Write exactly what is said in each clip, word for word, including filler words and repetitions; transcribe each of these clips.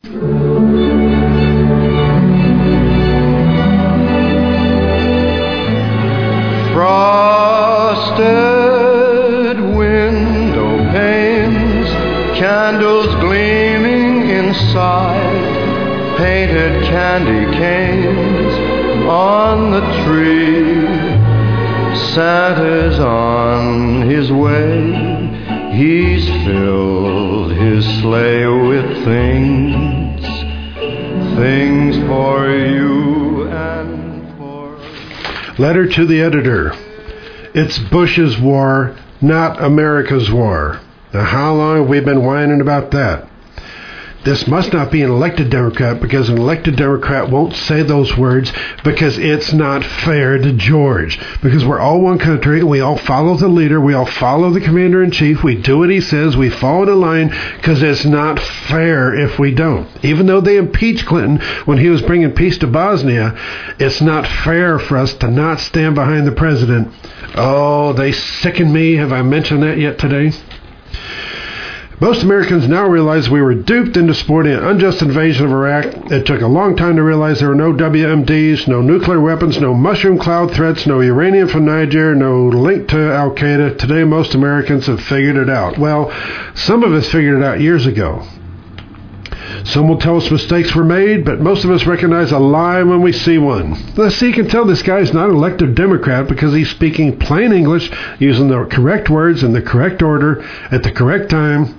Frosted window panes, candles gleaming inside, painted candy canes on the tree. Santa's on his way, he's filled his sleigh with things, things for you and for... Letter to the editor. It's Bush's war, not America's war. Now, how long have we been whining about that? This must not be an elected Democrat, because an elected Democrat won't say those words, because it's not fair to George. Because we're all one country, and we all follow the leader, we all follow the commander-in-chief, we do what he says, we follow the line, because it's not fair if we don't. Even though they impeached Clinton when he was bringing peace to Bosnia, it's not fair for us to not stand behind the president. Oh, they sicken me. Have I mentioned that yet today? Most Americans now realize we were duped into supporting an unjust invasion of Iraq. It took a long time to realize there were no W M Ds, no nuclear weapons, no mushroom cloud threats, no uranium from Niger, no link to Al-Qaeda. Today, most Americans have figured it out. Well, some of us figured it out years ago. Some will tell us mistakes were made, but most of us recognize a lie when we see one. Let's see, you can tell this guy's not an elected Democrat because he's speaking plain English, using the correct words in the correct order at the correct time.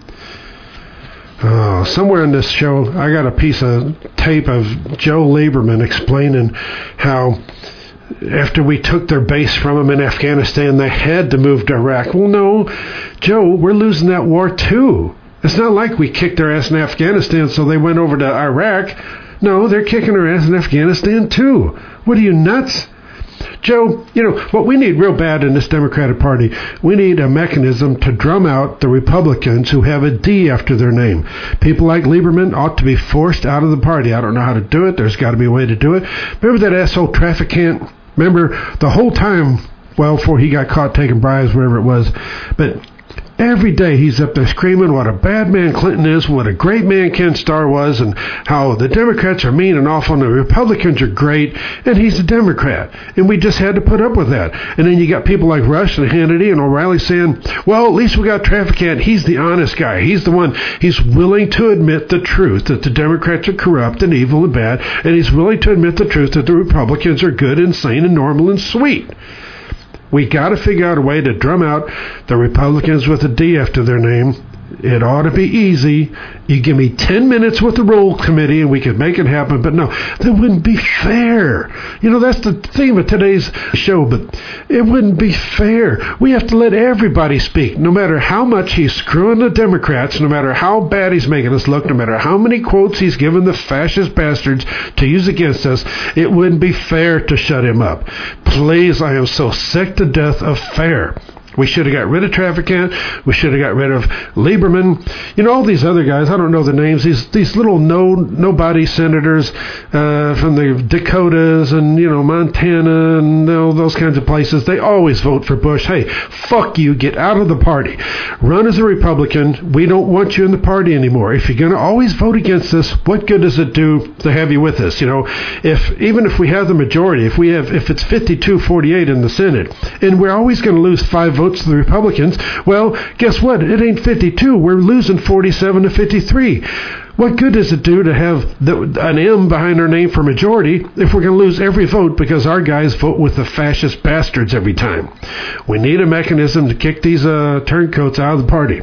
Oh, somewhere in this show, I got a piece of tape of Joe Lieberman explaining how after we took their base from them in Afghanistan, they had to move to Iraq. Well, no, Joe, we're losing that war too. It's not like we kicked their ass in Afghanistan so they went over to Iraq. No, they're kicking our ass in Afghanistan too. What are you, nuts? Joe, you know, what we need real bad in this Democratic Party, we need a mechanism to drum out the Republicans who have a D after their name. People like Lieberman ought to be forced out of the party. I don't know how to do it. There's got to be a way to do it. Remember that asshole trafficant? Remember the whole time, well, before he got caught taking bribes, whatever it was, but every day he's up there screaming what a bad man Clinton is, what a great man Ken Starr was, and how the Democrats are mean and awful and the Republicans are great, and he's a Democrat. And we just had to put up with that. And then you got people like Rush and Hannity and O'Reilly saying, well, at least we got Traficant. He's the honest guy. He's the one. He's willing to admit the truth that the Democrats are corrupt and evil and bad, and he's willing to admit the truth that the Republicans are good and sane and normal and sweet. We got to figure out a way to drum out the Republicans with a D after their name. It ought to be easy. You give me ten minutes with the Rule Committee and we could make it happen. But no, that wouldn't be fair. You know, that's the theme of today's show, but it wouldn't be fair. We have to let everybody speak, no matter how much he's screwing the Democrats, no matter how bad he's making us look, no matter how many quotes he's given the fascist bastards to use against us. It wouldn't be fair to shut him up. Please, I am so sick to death of fair. We should have got rid of Traficant. We should have got rid of Lieberman. You know, all these other guys, I don't know their names, these these little no nobody senators uh, from the Dakotas and, you know, Montana and all those kinds of places. They always vote for Bush. Hey, fuck you. Get out of the party. Run as a Republican. We don't want you in the party anymore. If you're going to always vote against us, what good does it do to have you with us? You know, if even if we have the majority, if we have if it's fifty-two forty-eight in the Senate, and we're always going to lose five votes to the Republicans, well, guess what? It ain't fifty-two. We're losing forty-seven to fifty-three. What good does it do to have the, an M behind our name for majority if we're going to lose every vote because our guys vote with the fascist bastards every time? We need a mechanism to kick these uh, turncoats out of the party.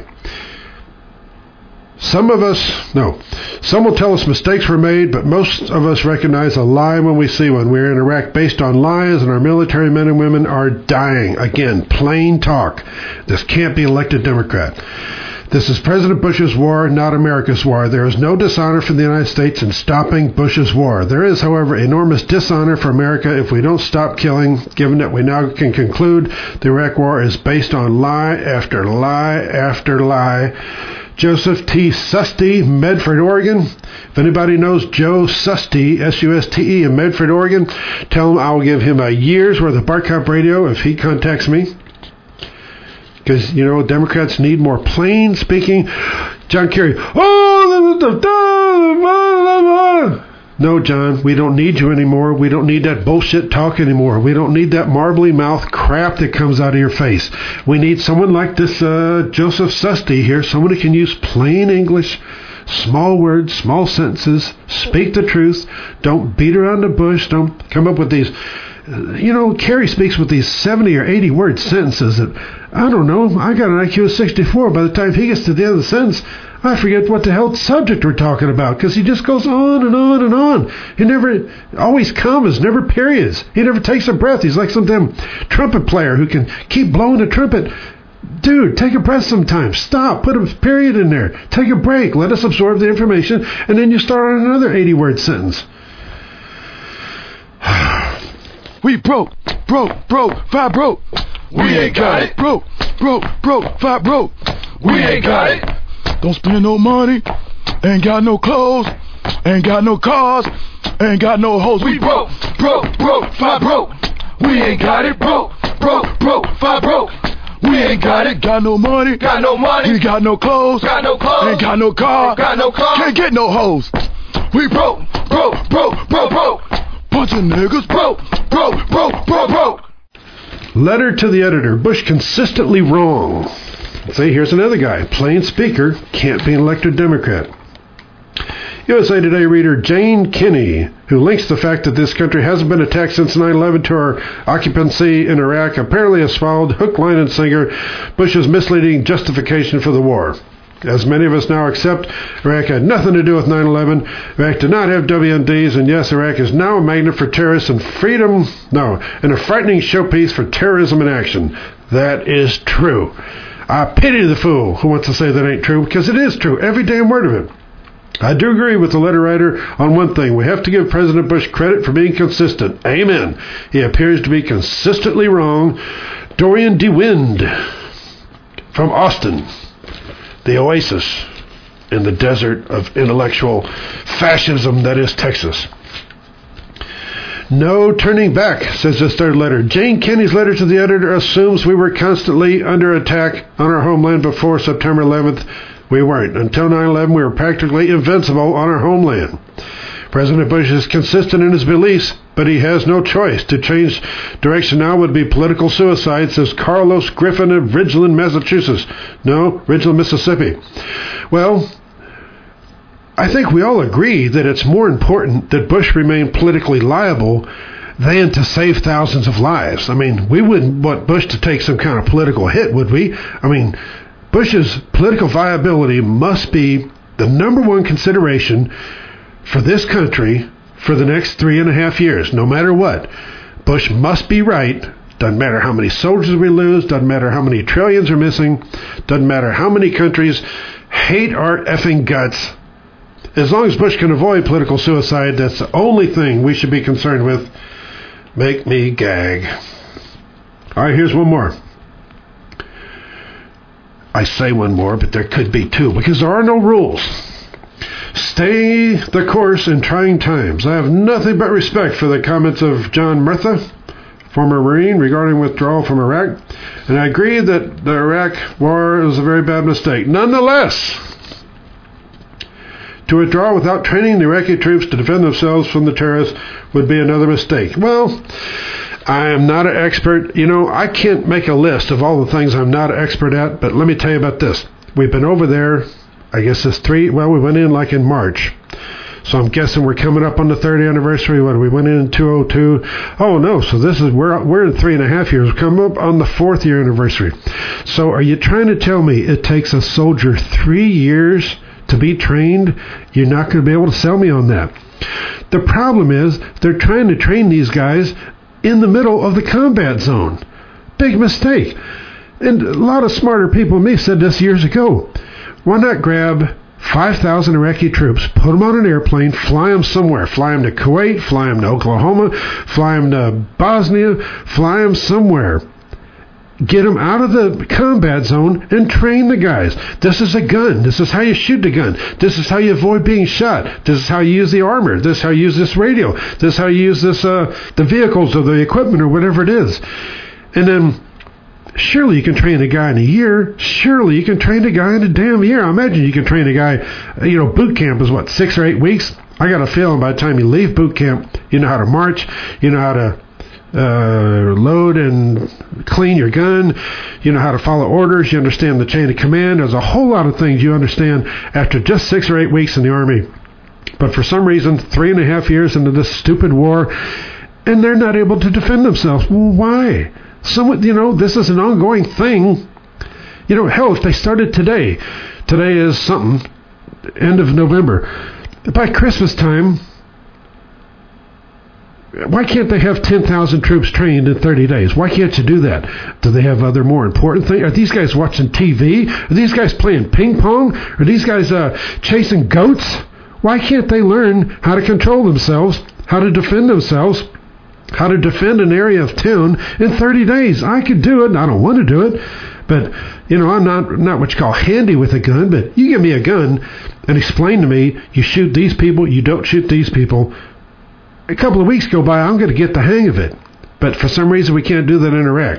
Some of us, no, some will tell us mistakes were made, but most of us recognize a lie when we see one. We're in Iraq based on lies, and our military men and women are dying. Again, plain talk. This can't be elected Democrat. This is President Bush's war, not America's war. There is no dishonor for the United States in stopping Bush's war. There is, however, enormous dishonor for America if we don't stop killing, given that we now can conclude the Iraq war is based on lie after lie after lie. Joseph T. Susty, Medford, Oregon. If anybody knows Joe Susty, S U S T E, in Medford, Oregon, tell him I'll give him a year's worth of Barcop radio if he contacts me. Because, you know, Democrats need more plain speaking. John Kerry, oh, the, the, the, no, John, we don't need you anymore. We don't need that bullshit talk anymore. We don't need that marbly mouth crap that comes out of your face. We need someone like this uh, Joseph Susty here, someone who can use plain English, small words, small sentences, speak the truth. Don't beat around the bush. Don't come up with these, you know, Kerry speaks with these seventy or eighty word sentences that, I don't know, I got an I Q of sixty-four. By the time he gets to the end of the sentence, I forget what the hell subject we're talking about, because he just goes on and on and on. He never, always commas, never periods. He never takes a breath. He's like some damn trumpet player who can keep blowing the trumpet. Dude, take a breath sometimes. Stop. Put a period in there. Take a break. Let us absorb the information, and then you start on another eighty word sentence. We broke, broke, broke, five broke. We ain't got it. Broke, broke, broke, five broke. We ain't got it. Don't spend no money, ain't got no clothes, ain't got no cars, ain't got no hoes. We broke, broke, broke, five broke. We ain't got it. Broke, broke, broke, five broke. We ain't got it. Got no money, got no money. We got no clothes, got no clothes. Ain't got no car, got no car. Can't get no hoes. We broke, broke, broke, broke, broke. Bunch of niggas broke, broke, broke, broke, broke. Letter to the editor. Bush consistently wrong. See, here's another guy. Plain speaker, can't be an elected Democrat. U S A Today reader Jane Kinney, who links the fact that this country hasn't been attacked since nine eleven to our occupancy in Iraq, apparently has followed hook, line, and sinker Bush's misleading justification for the war. As many of us now accept, Iraq had nothing to do with nine eleven. Iraq did not have W M Ds, and yes, Iraq is now a magnet for terrorists and freedom, no, and a frightening showpiece for terrorism in action. That is true. I pity the fool who wants to say that ain't true, because it is true, every damn word of it. I do agree with the letter writer on one thing. We have to give President Bush credit for being consistent. Amen. He appears to be consistently wrong. Dorian DeWind from Austin, the oasis in the desert of intellectual fascism that is Texas. No turning back, says this third letter. Jane Kinney's letter to the editor assumes we were constantly under attack on our homeland before September eleventh. We weren't. Until nine eleven, we were practically invincible on our homeland. President Bush is consistent in his beliefs, but he has no choice. To change direction now would be political suicide, says Carlos Griffin of Ridgeland, Massachusetts. No, Ridgeland, Mississippi. Well, I think we all agree that it's more important that Bush remain politically liable than to save thousands of lives. I mean, we wouldn't want Bush to take some kind of political hit, would we? I mean, Bush's political viability must be the number one consideration for this country for the next three and a half years, no matter what. Bush must be right. Doesn't matter how many soldiers we lose. Doesn't matter how many trillions are missing. Doesn't matter how many countries hate our effing guts. As long as Bush can avoid political suicide, that's the only thing we should be concerned with. Make me gag. All right, here's one more. I say one more, but there could be two, because there are no rules. Stay the course in trying times. I have nothing but respect for the comments of John Murtha, former Marine, regarding withdrawal from Iraq, and I agree that the Iraq war was a very bad mistake. Nonetheless, to withdraw without training the Iraqi troops to defend themselves from the terrorists would be another mistake. Well, I am not an expert. You know, I can't make a list of all the things I'm not an expert at, but let me tell you about this. We've been over there, I guess it's three, well, we went in like in March. So I'm guessing we're coming up on the third anniversary. What, we went in in two oh two? Oh, no, so this is, we're we're in three and a half years. We're coming up on the fourth year anniversary. So are you trying to tell me it takes a soldier three years to be trained? You're not going to be able to sell me on that. The problem is they're trying to train these guys in the middle of the combat zone. Big mistake. And a lot of smarter people than me said this years ago. Why not grab five thousand Iraqi troops, put them on an airplane, fly them somewhere. Fly them to Kuwait, fly them to Oklahoma, fly them to Bosnia, fly them somewhere. Get them out of the combat zone and train the guys. This is a gun. This is how you shoot the gun. This is how you avoid being shot. This is how you use the armor. This is how you use this radio. This is how you use this uh, the vehicles or the equipment or whatever it is. And then Surely you can train a guy in a year. Surely you can train a guy in a damn year. I imagine you can train a guy, you know, boot camp is what, six or eight weeks? I got a feeling by the time you leave boot camp, you know how to march, you know how to uh, load and clean your gun, you know how to follow orders, you understand the chain of command. There's a whole lot of things you understand after just six or eight weeks in the Army. But for some reason, three and a half years into this stupid war, and they're not able to defend themselves. Well, why? So, you know, this is an ongoing thing. You know, hell, if they started today, today is something, end of November. By Christmas time, why can't they have ten thousand troops trained in thirty days? Why can't you do that? Do they have other more important things? Are these guys watching T V? Are these guys playing ping pong? Are these guys uh, chasing goats? Why can't they learn how to control themselves, how to defend themselves, how to defend an area of town in thirty days? I could do it. I don't want to do it. But, you know, I'm not not what you call handy with a gun, but you give me a gun and explain to me, you shoot these people, you don't shoot these people. A couple of weeks go by, I'm going to get the hang of it. But for some reason, we can't do that in Iraq.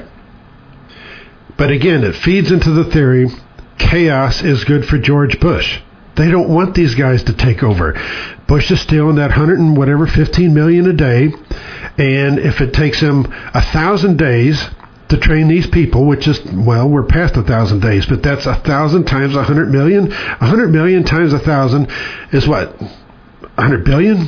But again, it feeds into the theory, chaos is good for George Bush. They don't want these guys to take over. Bush is stealing that hundred and whatever, fifteen million a day. And if it takes him a thousand days to train these people, which is, well, we're past a thousand days, but that's a thousand times a hundred million. A hundred million times a thousand is what? A hundred billion?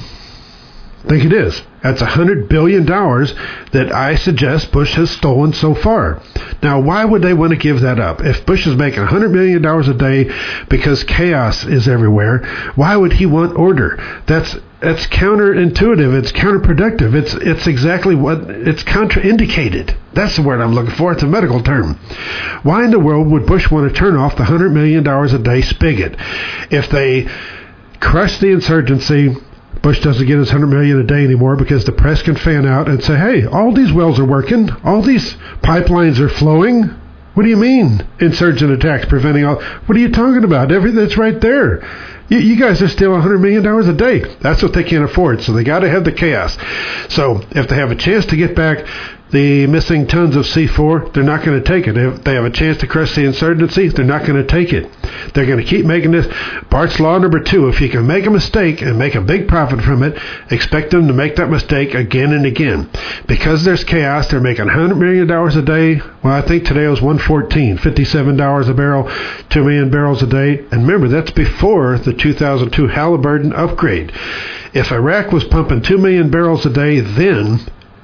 I think it is. That's a hundred billion dollars that I suggest Bush has stolen so far. Now, why would they want to give that up? If Bush is making a hundred million dollars a day because chaos is everywhere, why would he want order? That's that's counterintuitive. It's counterproductive. It's it's exactly what it's contraindicated. That's the word I'm looking for. It's a medical term. Why in the world would Bush want to turn off the hundred million dollars a day spigot? If they crush the insurgency, Bush doesn't get his one hundred million dollars a day anymore because the press can fan out and say, hey, all these wells are working. All these pipelines are flowing. What do you mean, insurgent attacks preventing all? What are you talking about? Everything that's right there. You, you guys are stealing one hundred million dollars a day. That's what they can't afford, so they got to have the chaos. So if they have a chance to get back the missing tons of C four, they're not going to take it. If they have a chance to crush the insurgency, they're not going to take it. They're going to keep making this. Bart's Law number two, if you can make a mistake and make a big profit from it, expect them to make that mistake again and again. Because there's chaos, they're making one hundred million dollars a day. Well, I think today was one fourteen, fifty-seven dollars a barrel, two million barrels a day. And remember, that's before the two thousand two Halliburton upgrade. If Iraq was pumping two million barrels a day then,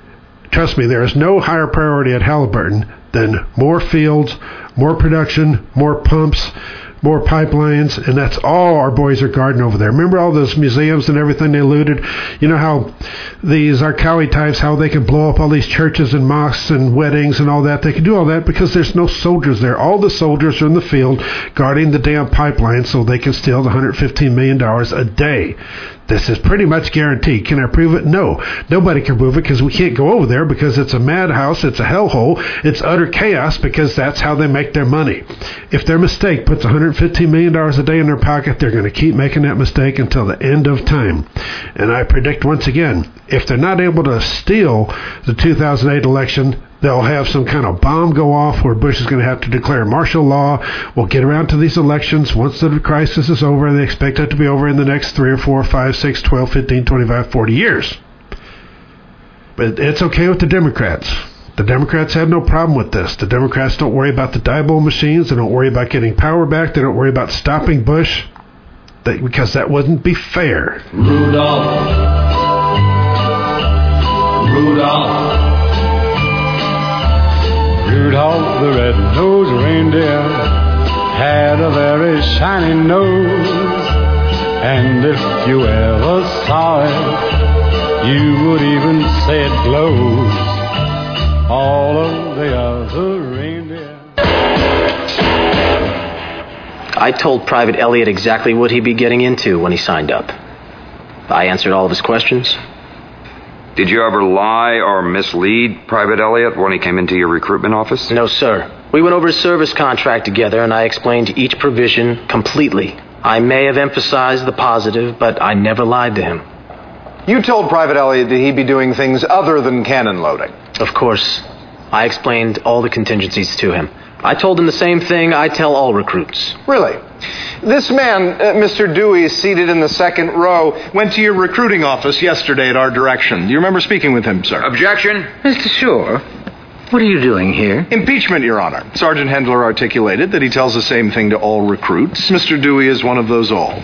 trust me, there is no higher priority at Halliburton than more fields, more production, more pumps, more pipelines, and that's all our boys are guarding over there. Remember all those museums and everything they looted? You know how these Zarqawi types, how they can blow up all these churches and mosques and weddings and all that? They can do all that because there's no soldiers there. All the soldiers are in the field guarding the damn pipeline so they can steal the one hundred fifteen million dollars a day. This is pretty much guaranteed. Can I prove it? No. Nobody can prove it because we can't go over there because it's a madhouse, it's a hellhole, it's utter chaos because that's how they make their money. If their mistake puts one hundred fifteen million dollars a day in their pocket, they're going to keep making that mistake until the end of time. And I predict once again, if they're not able to steal the two thousand eight election, they'll have some kind of bomb go off where Bush is going to have to declare martial law. We'll get around to these elections. Once the crisis is over, they expect it to be over in the next three or four, five, six, twelve, fifteen, twenty-five, forty years. But it's okay with the Democrats. The Democrats have no problem with this. The Democrats don't worry about the Diebold machines. They don't worry about getting power back. They don't worry about stopping Bush they, because that wouldn't be fair. Rudolph. Rudolph. Rudolph the red-nosed reindeer had a very shiny nose, and if you ever saw it, you would even say it glows. All of the other reindeer. I told Private Elliott exactly what he'd be getting into when he signed up. I answered all of his questions. Did you ever lie or mislead Private Elliott when he came into your recruitment office? No, sir. We went over his service contract together, and I explained each provision completely. I may have emphasized the positive, but I never lied to him. You told Private Elliott that he'd be doing things other than cannon loading. Of course. I explained all the contingencies to him. I told him the same thing I tell all recruits. Really? This man, uh, Mister Dewey, seated in the second row, went to your recruiting office yesterday at our direction. Do you remember speaking with him, sir? Objection. Mister Shore, what are you doing here? Impeachment, Your Honor. Sergeant Hendler articulated that he tells the same thing to all recruits. Mister Dewey is one of those all.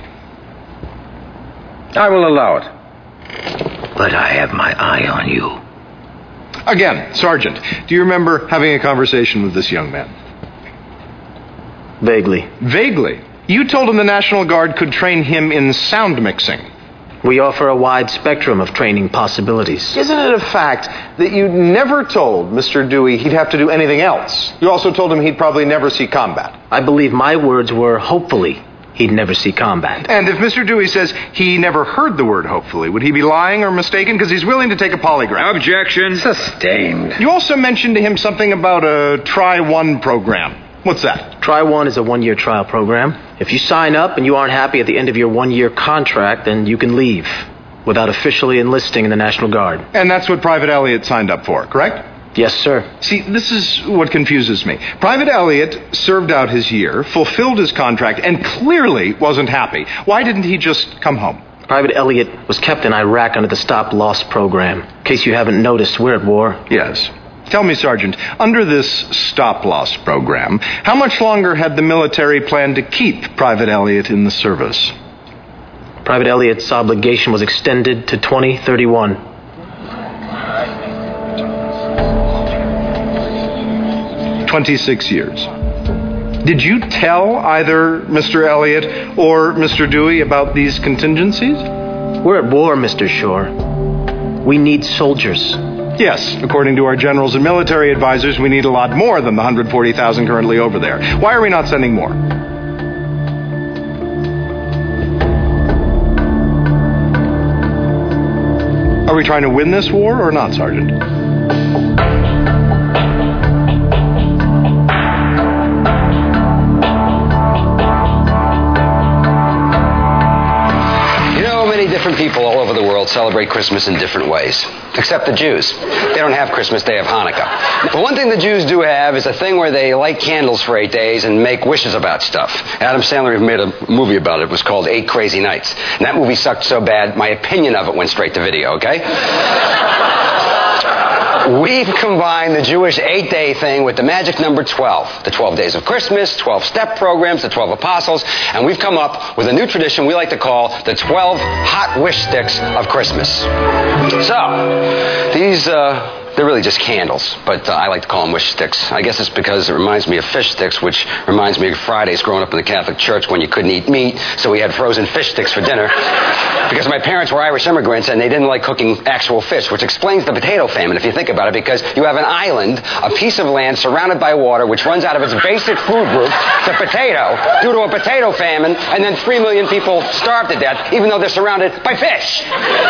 I will allow it. But I have my eye on you. Again, Sergeant, do you remember having a conversation with this young man? Vaguely. Vaguely? You told him the National Guard could train him in sound mixing. We offer a wide spectrum of training possibilities. Isn't it a fact that you never told Mister Dewey he'd have to do anything else? You also told him he'd probably never see combat. I believe my words were, hopefully, he'd never see combat. And if Mister Dewey says he never heard the word hopefully, would he be lying or mistaken? Because he's willing to take a polygraph. Objection. Sustained. You also mentioned to him something about a Try One program. What's that? Try One is a one-year trial program. If you sign up and you aren't happy at the end of your one-year contract, then you can leave without officially enlisting in the National Guard. And that's what Private Elliott signed up for, correct? Yes, sir. See, this is what confuses me. Private Elliott served out his year, fulfilled his contract, and clearly wasn't happy. Why didn't he just come home? Private Elliott was kept in Iraq under the stop-loss program. In case you haven't noticed, we're at war. Yes. Tell me, Sergeant, under this stop-loss program, how much longer had the military planned to keep Private Elliott in the service? Private Elliott's obligation was extended to twenty thirty-one. twenty-six years. Did you tell either Mister Elliott or Mister Dewey about these contingencies? We're at war, Mister Shore. We need soldiers. Yes, according to our generals and military advisors, we need a lot more than the one hundred forty thousand currently over there. Why are we not sending more? Are we trying to win this war or not, Sergeant? Different people all over the world celebrate Christmas in different ways, except the Jews. They don't have Christmas, they have Hanukkah. But one thing the Jews do have is a thing where they light candles for eight days and make wishes about stuff. Adam Sandler made a movie about it. It was called Eight Crazy Nights. And that movie sucked so bad, my opinion of it went straight to video, okay? We've combined the Jewish eight-day thing with the magic number twelve. The twelve days of Christmas, twelve-step programs, the twelve apostles, and we've come up with a new tradition we like to call the twelve hot wish sticks of Christmas. So, these, uh... they're really just candles, but uh, I like to call them wish sticks. I guess it's because it reminds me of fish sticks, which reminds me of Fridays growing up in the Catholic Church when you couldn't eat meat, so we had frozen fish sticks for dinner. Because my parents were Irish immigrants and they didn't like cooking actual fish, which explains the potato famine, if you think about it, because you have an island, a piece of land surrounded by water, which runs out of its basic food group, the potato, due to a potato famine, and then three million people starved to death, even though they're surrounded by fish.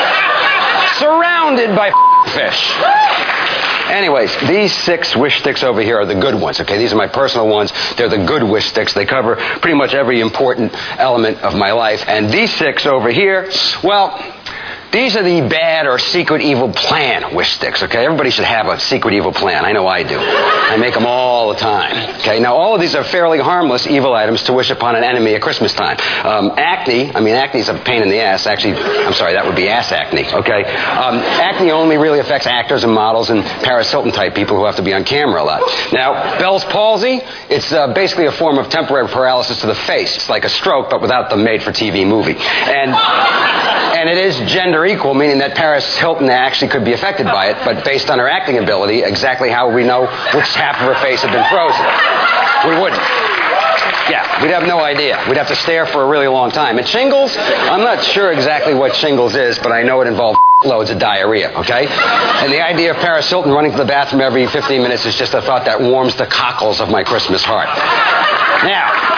Surrounded by fish. Anyways, these six wish sticks over here are the good ones, okay? These are my personal ones. They're the good wish sticks. They cover pretty much every important element of my life. And these six over here, well, these are the bad or secret evil plan wish sticks, okay? Everybody should have a secret evil plan. I know I do. I make them all the time, okay? Now, all of these are fairly harmless evil items to wish upon an enemy at Christmas time. Um, acne, I mean, acne is a pain in the ass. Actually, I'm sorry, that would be ass acne, okay? Um, acne only really affects actors and models and Paris Hilton-type people who have to be on camera a lot. Now, Bell's palsy, it's uh, basically a form of temporary paralysis to the face. It's like a stroke, but without the made-for-T V movie. And, and it is gender equal, meaning that Paris Hilton actually could be affected by it, but based on her acting ability, exactly how would we know which half of her face had been frozen? We wouldn't. Yeah, we'd have no idea. We'd have to stare for a really long time. And shingles, I'm not sure exactly what shingles is, but I know it involves loads of diarrhea, okay? And the idea of Paris Hilton running to the bathroom every fifteen minutes is just a thought that warms the cockles of my Christmas heart. Now,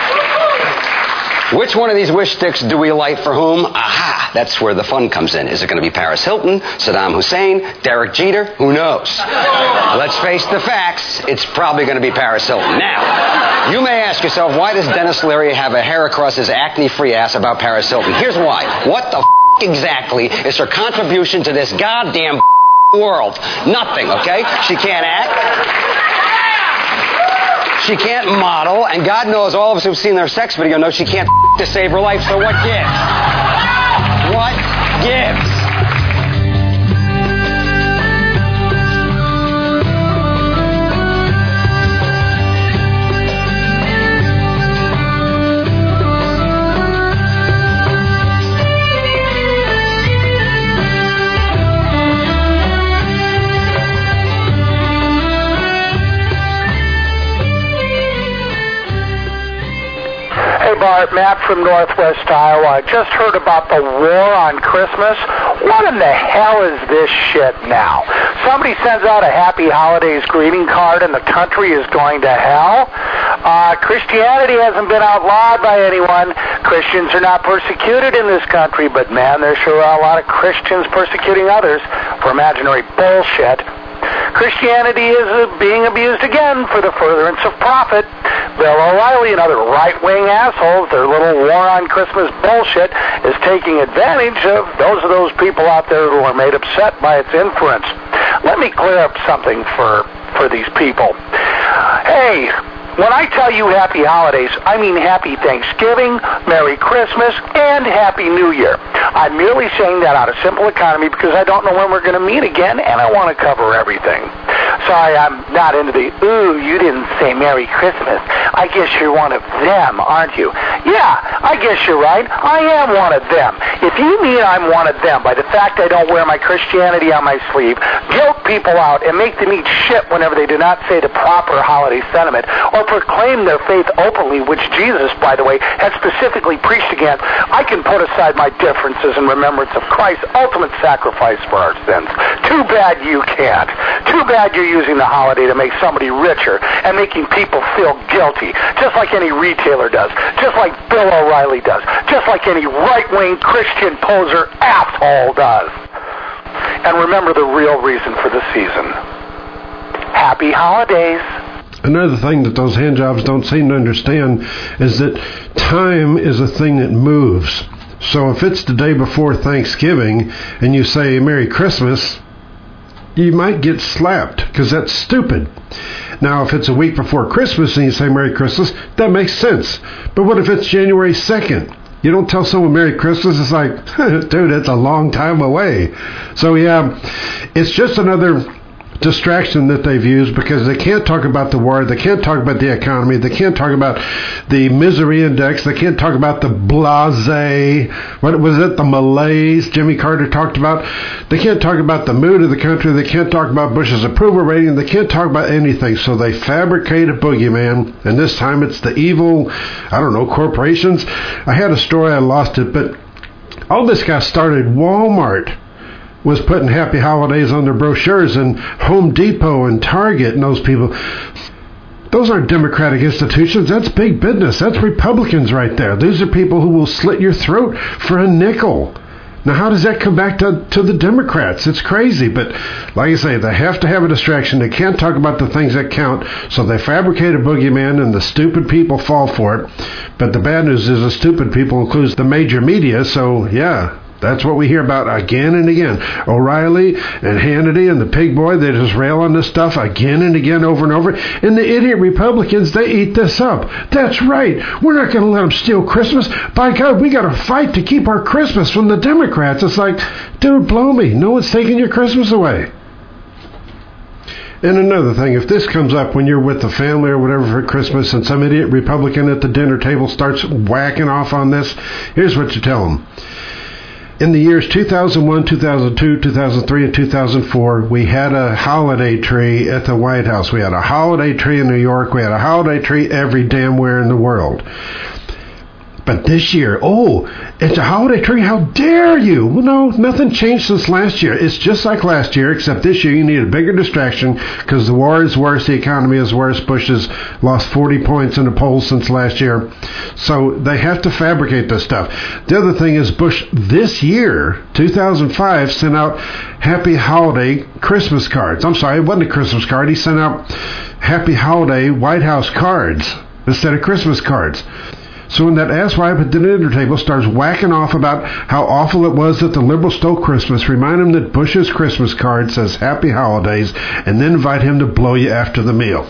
which one of these wish sticks do we light for whom? Aha! That's where the fun comes in. Is it going to be Paris Hilton, Saddam Hussein, Derek Jeter? Who knows? Let's face the facts. It's probably going to be Paris Hilton. Now, you may ask yourself, why does Dennis Leary have a hair across his acne-free ass about Paris Hilton? Here's why. What the f*** exactly is her contribution to this goddamn world. Nothing, okay? She can't act. She can't model, and God knows all of us who've seen their sex video know she can't to save her life, so what gives? What gives? Bart, Matt from Northwest Iowa. I just heard about the war on Christmas. What in the hell is this shit now? Somebody sends out a Happy Holidays greeting card and the country is going to hell? Uh, Christianity hasn't been outlawed by anyone. Christians are not persecuted in this country, but man, there sure are a lot of Christians persecuting others for imaginary bullshit. Christianity is uh, being abused again for the furtherance of profit. Bill O'Reilly and other right-wing assholes, their little war on Christmas bullshit is taking advantage of those of those people out there who are made upset by its influence. Let me clear up something for, for these people. Hey, when I tell you happy holidays, I mean happy Thanksgiving, Merry Christmas, and Happy New Year. I'm merely saying that out of simple economy because I don't know when we're going to meet again, and I want to cover everything. Sorry, I'm not into the, ooh, you didn't say Merry Christmas. I guess you're one of them, aren't you? Yeah, I guess you're right. I am one of them. If you mean I'm one of them by the fact I don't wear my Christianity on my sleeve, guilt people out, and make them eat shit whenever they do not say the proper holiday sentiment, or proclaim their faith openly, which Jesus, by the way, has specifically preached against, I can put aside my differences in remembrance of Christ's ultimate sacrifice for our sins. Too bad you can't. Too bad you're using the holiday to make somebody richer and making people feel guilty, just like any retailer does, just like Bill O'Reilly does, just like any right-wing Christian poser asshole does. And remember the real reason for the season. Happy holidays. Another thing that those hand jobs don't seem to understand is that time is a thing that moves. So if it's the day before Thanksgiving and you say Merry Christmas, you might get slapped because that's stupid. Now, if it's a week before Christmas and you say Merry Christmas, that makes sense. But what if it's January second? You don't tell someone Merry Christmas. It's like, dude, it's a long time away. So, yeah, it's just another distraction that they've used because they can't talk about the war, they can't talk about the economy, they can't talk about the misery index, they can't talk about the blase, what was it, the malaise Jimmy Carter talked about. They can't talk about the mood of the country, they can't talk about Bush's approval rating, they can't talk about anything. So they fabricate a boogeyman, and this time it's the evil, I don't know, corporations. I had a story, I lost it, but all this got started. Walmart was putting Happy Holidays on their brochures, and Home Depot and Target and those people. Those aren't democratic institutions. That's big business. That's Republicans right there. These are people who will slit your throat for a nickel. Now, how does that come back to, to the Democrats? It's crazy. But like I say, they have to have a distraction. They can't talk about the things that count. So they fabricate a boogeyman, and the stupid people fall for it. But the bad news is the stupid people includes the major media. So, yeah. That's what we hear about again and again. O'Reilly and Hannity and the pig boy, they just rail on this stuff again and again over and over. And the idiot Republicans, they eat this up. That's right. We're not going to let them steal Christmas. By God, we got to fight to keep our Christmas from the Democrats. It's like, dude, blow me. No one's taking your Christmas away. And another thing, if this comes up when you're with the family or whatever for Christmas and some idiot Republican at the dinner table starts whacking off on this, here's what you tell them. In the years two thousand one, two thousand two, two thousand three, and two thousand four, we had a holiday tree at the White House. We had a holiday tree in New York. We had a holiday tree every damn where in the world. But this year, oh, it's a holiday tree? How dare you? Well, no, nothing changed since last year. It's just like last year, except this year you need a bigger distraction because the war is worse, the economy is worse. Bush has lost forty points in the polls since last year. So they have to fabricate this stuff. The other thing is Bush this year, two thousand five, sent out Happy Holiday Christmas cards. I'm sorry, it wasn't a Christmas card. He sent out Happy Holiday White House cards instead of Christmas cards. So when that asswipe at the dinner table starts whacking off about how awful it was that the liberals stole Christmas, remind him that Bush's Christmas card says Happy Holidays, and then invite him to blow you after the meal.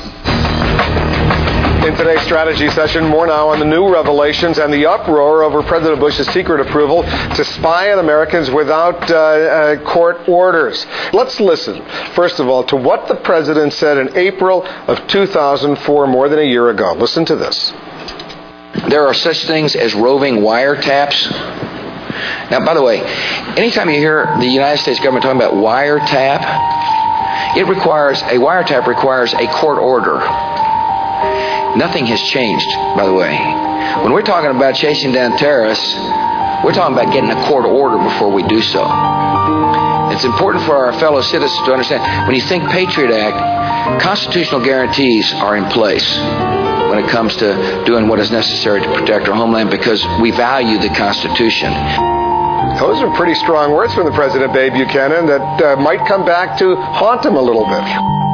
In today's strategy session, more now on the new revelations and the uproar over President Bush's secret approval to spy on Americans without uh, uh, court orders. Let's listen, first of all, to what the president said in April of two thousand four, more than a year ago. Listen to this. There are such things as roving wiretaps. Now, by the way, anytime you hear the United States government talking about wiretap, it requires, a wiretap requires a court order. Nothing has changed, by the way. When we're talking about chasing down terrorists, we're talking about getting a court order before we do so. It's important for our fellow citizens to understand, when you think Patriot Act, constitutional guarantees are in place when it comes to doing what is necessary to protect our homeland, because we value the Constitution. Those are pretty strong words from the President, Babe Buchanan, that uh, might come back to haunt him a little bit.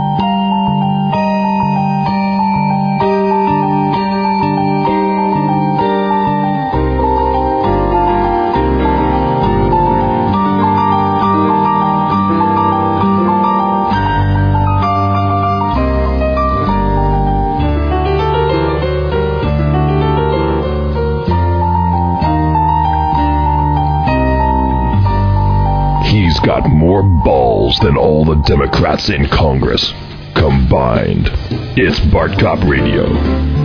Got more balls than all the Democrats in Congress combined. It's Bart Cop Radio.